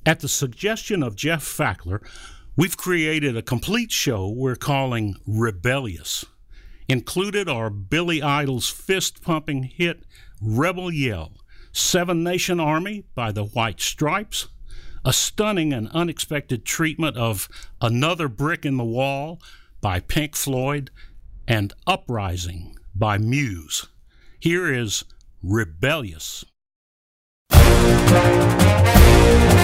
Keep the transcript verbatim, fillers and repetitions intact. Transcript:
At the suggestion of Jeff Fackler, we've created a complete show we're calling Rebellious. Included are Billy Idol's fist-pumping hit Rebel Yell, Seven Nation Army by the White Stripes, a stunning and unexpected treatment of Another Brick in the Wall by Pink Floyd, and Uprising by Muse. Here is Rebellious. Thank you.